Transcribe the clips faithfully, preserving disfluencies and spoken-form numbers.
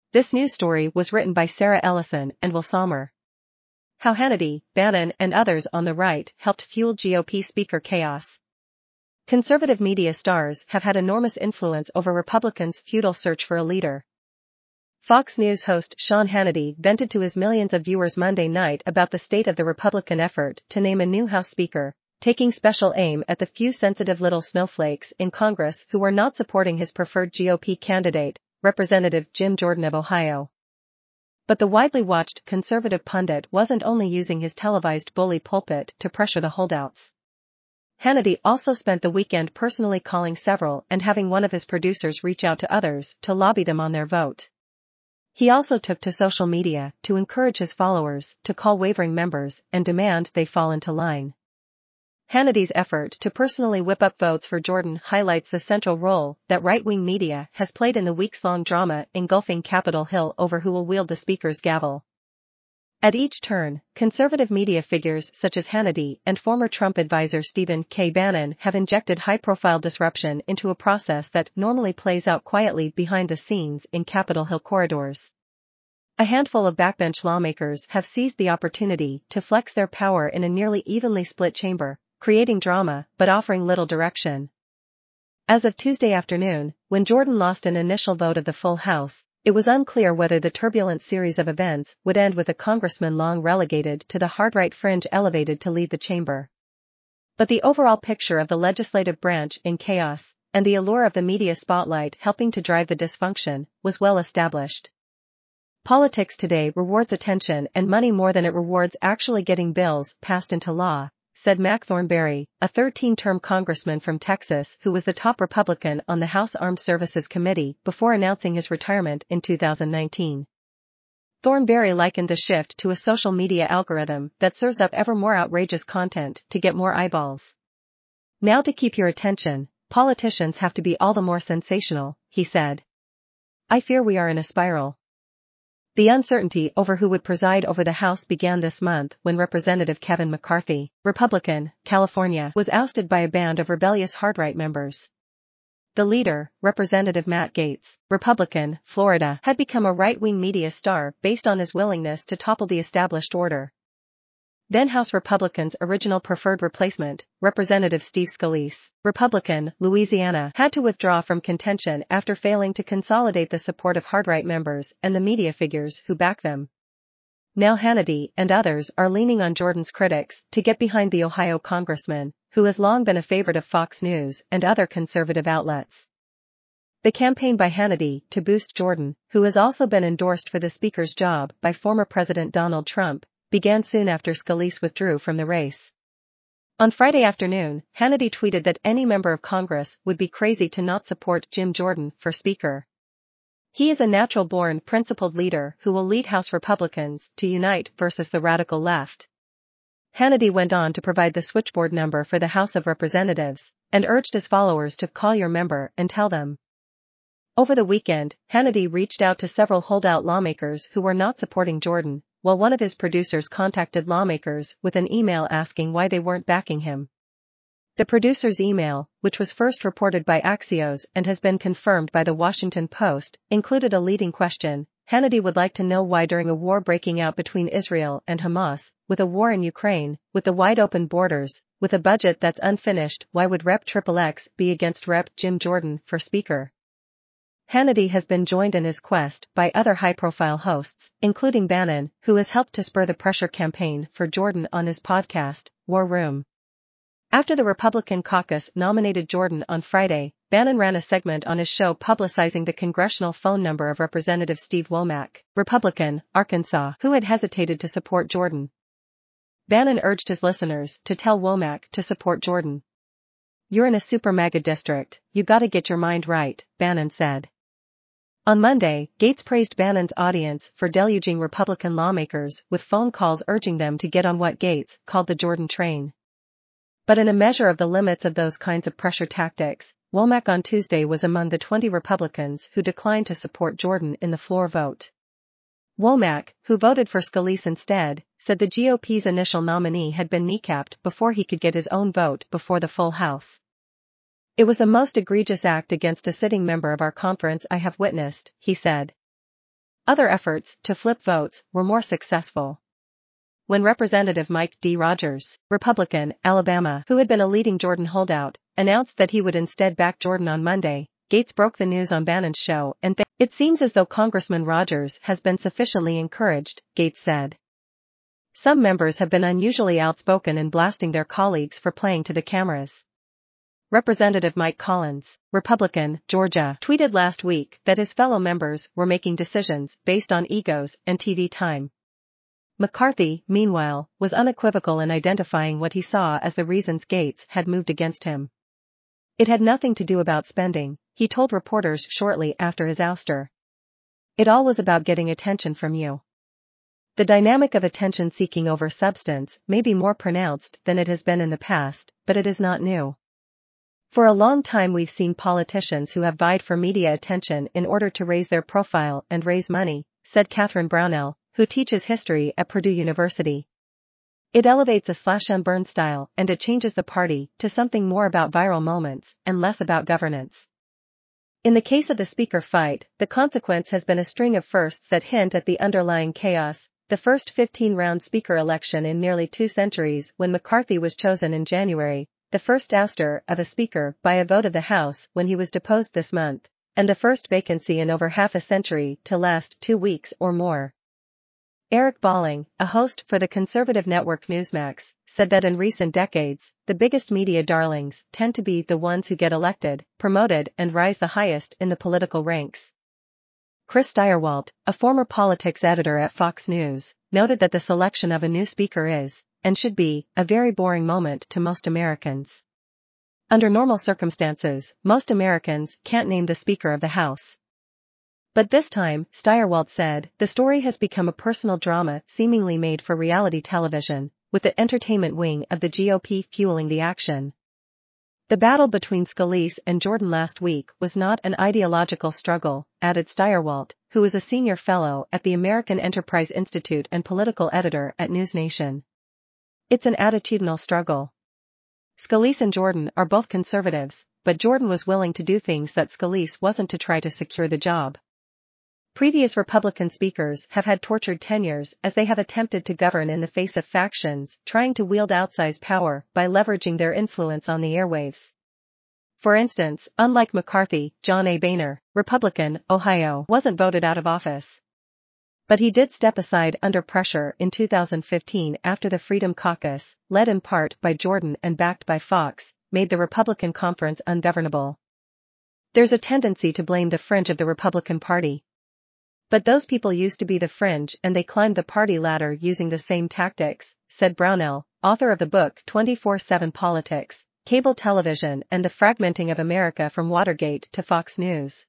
This news story was written by Sarah Ellison and Will Sommer. How Hannity, Bannon and others on the right helped fuel G O P speaker chaos. Conservative media stars have had enormous influence over Republicans' futile search for a leader. Fox News host Sean Hannity vented to his millions of viewers Monday night about the state of the Republican effort to name a new House Speaker, taking special aim at the few sensitive little snowflakes in Congress who were not supporting his preferred G O P candidate, Representative Jim Jordan of Ohio. But the widely watched conservative pundit wasn't only using his televised bully pulpit to pressure the holdouts. Hannity also spent the weekend personally calling several and having one of his producers reach out to others to lobby them on their vote. He also took to social media to encourage his followers to call wavering members and demand they fall into line. Hannity's effort to personally whip up votes for Jordan highlights the central role that right-wing media has played in the weeks-long drama engulfing Capitol Hill over who will wield the speaker's gavel. At each turn, conservative media figures such as Hannity and former Trump advisor Stephen K. Bannon have injected high-profile disruption into a process that normally plays out quietly behind the scenes in Capitol Hill corridors. A handful of backbench lawmakers have seized the opportunity to flex their power in a nearly evenly split chamber, creating drama but offering little direction. As of Tuesday afternoon, when Jordan lost an initial vote of the full House, it was unclear whether the turbulent series of events would end with a congressman long relegated to the hard-right fringe elevated to lead the chamber. But the overall picture of the legislative branch in chaos, and the allure of the media spotlight helping to drive the dysfunction, was well established. Politics today rewards attention and money more than it rewards actually getting bills passed into law, said Mac Thornberry, a thirteen-term congressman from Texas who was the top Republican on the House Armed Services Committee before announcing his retirement in two thousand nineteen. Thornberry likened the shift to a social media algorithm that serves up ever more outrageous content to get more eyeballs. Now to keep your attention, politicians have to be all the more sensational, he said. I fear we are in a spiral. The uncertainty over who would preside over the House began this month when Representative Kevin McCarthy, Republican, California, was ousted by a band of rebellious hard-right members. The leader, Representative Matt Gaetz, Republican, Florida, had become a right-wing media star based on his willingness to topple the established order. Then House Republicans' original preferred replacement, Representative Steve Scalise, Republican, Louisiana, had to withdraw from contention after failing to consolidate the support of hard-right members and the media figures who back them. Now Hannity and others are leaning on Jordan's critics to get behind the Ohio congressman, who has long been a favorite of Fox News and other conservative outlets. The campaign by Hannity to boost Jordan, who has also been endorsed for the speaker's job by former President Donald Trump, began soon after Scalise withdrew from the race. On Friday afternoon, Hannity tweeted that any member of Congress would be crazy to not support Jim Jordan for Speaker. He is a natural-born, principled leader who will lead House Republicans to unite versus the radical left. Hannity went on to provide the switchboard number for the House of Representatives, and urged his followers to call your member and tell them. Over the weekend, Hannity reached out to several holdout lawmakers who were not supporting Jordan, while one of his producers contacted lawmakers with an email asking why they weren't backing him. The producer's email, which was first reported by Axios and has been confirmed by the Washington Post, included a leading question. Hannity would like to know why during a war breaking out between Israel and Hamas, with a war in Ukraine, with the wide-open borders, with a budget that's unfinished, why would Representative X X X be against Representative Jim Jordan for Speaker? Hannity has been joined in his quest by other high-profile hosts, including Bannon, who has helped to spur the pressure campaign for Jordan on his podcast, War Room. After the Republican caucus nominated Jordan on Friday, Bannon ran a segment on his show publicizing the congressional phone number of Representative Steve Womack, Republican, Arkansas, who had hesitated to support Jordan. Bannon urged his listeners to tell Womack to support Jordan. You're in a super MAGA district, you gotta get your mind right, Bannon said. On Monday, Gaetz praised Bannon's audience for deluging Republican lawmakers with phone calls urging them to get on what Gaetz called the Jordan train. But in a measure of the limits of those kinds of pressure tactics, Womack on Tuesday was among the twenty Republicans who declined to support Jordan in the floor vote. Womack, who voted for Scalise instead, said the G O P's initial nominee had been kneecapped before he could get his own vote before the full House. It was the most egregious act against a sitting member of our conference I have witnessed, he said. Other efforts to flip votes were more successful. When Representative Mike D. Rogers, Republican, Alabama, who had been a leading Jordan holdout, announced that he would instead back Jordan on Monday, Gaetz broke the news on Bannon's show and th- it seems as though Congressman Rogers has been sufficiently encouraged, Gaetz said. Some members have been unusually outspoken in blasting their colleagues for playing to the cameras. Representative Mike Collins, Republican, Georgia, tweeted last week that his fellow members were making decisions based on egos and T V time. McCarthy, meanwhile, was unequivocal in identifying what he saw as the reasons Gaetz had moved against him. It had nothing to do about spending, he told reporters shortly after his ouster. It all was about getting attention from you. The dynamic of attention seeking over substance may be more pronounced than it has been in the past, but it is not new. For a long time we've seen politicians who have vied for media attention in order to raise their profile and raise money, said Catherine Brownell, who teaches history at Purdue University. It elevates a slash and burn style and it changes the party to something more about viral moments and less about governance. In the case of the speaker fight, the consequence has been a string of firsts that hint at the underlying chaos, the first fifteen-round speaker election in nearly two centuries when McCarthy was chosen in January, the first ouster of a speaker by a vote of the House when he was deposed this month, and the first vacancy in over half a century to last two weeks or more. Eric Bolling, a host for the conservative network Newsmax, said that in recent decades, the biggest media darlings tend to be the ones who get elected, promoted and rise the highest in the political ranks. Chris Stirewalt, a former politics editor at Fox News, noted that the selection of a new speaker is, and should be, a very boring moment to most Americans. Under normal circumstances, most Americans can't name the Speaker of the House. But this time, Stirewalt said, the story has become a personal drama seemingly made for reality television, with the entertainment wing of the G O P fueling the action. The battle between Scalise and Jordan last week was not an ideological struggle, added Stirewalt, who is a senior fellow at the American Enterprise Institute and political editor at NewsNation. It's an attitudinal struggle. Scalise and Jordan are both conservatives, but Jordan was willing to do things that Scalise wasn't to try to secure the job. Previous Republican speakers have had tortured tenures as they have attempted to govern in the face of factions trying to wield outsized power by leveraging their influence on the airwaves. For instance, unlike McCarthy, John A. Boehner, Republican, Ohio, wasn't voted out of office. But he did step aside under pressure in two thousand fifteen after the Freedom Caucus, led in part by Jordan and backed by Fox, made the Republican conference ungovernable. There's a tendency to blame the fringe of the Republican Party. But those people used to be the fringe and they climbed the party ladder using the same tactics, said Brownell, author of the book twenty-four seven Politics, Cable Television and the Fragmenting of America from Watergate to Fox News.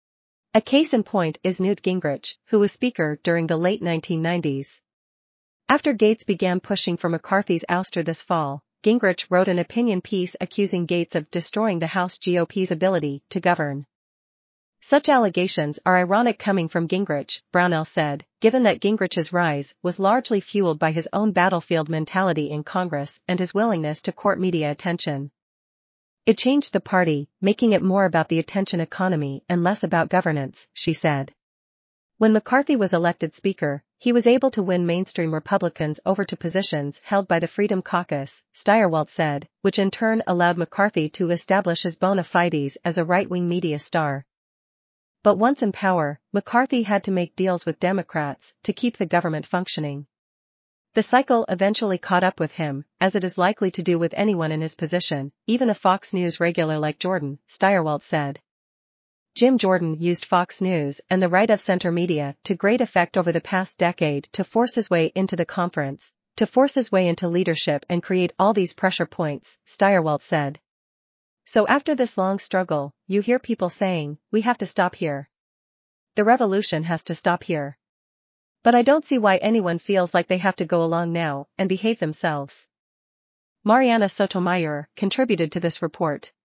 A case in point is Newt Gingrich, who was Speaker during the late nineteen nineties. After Gaetz began pushing for McCarthy's ouster this fall, Gingrich wrote an opinion piece accusing Gaetz of destroying the House G O P's ability to govern. Such allegations are ironic coming from Gingrich, Brownell said, given that Gingrich's rise was largely fueled by his own battlefield mentality in Congress and his willingness to court media attention. It changed the party, making it more about the attention economy and less about governance, she said. When McCarthy was elected Speaker, he was able to win mainstream Republicans over to positions held by the Freedom Caucus, Stirewalt said, which in turn allowed McCarthy to establish his bona fides as a right-wing media star. But once in power, McCarthy had to make deals with Democrats to keep the government functioning. The cycle eventually caught up with him, as it is likely to do with anyone in his position, even a Fox News regular like Jordan, Stirewalt said. Jim Jordan used Fox News and the right-of-center media to great effect over the past decade to force his way into the conference, to force his way into leadership and create all these pressure points, Stirewalt said. So after this long struggle, you hear people saying, we have to stop here. The revolution has to stop here. But I don't see why anyone feels like they have to go along now and behave themselves. Mariana Sotomayor contributed to this report.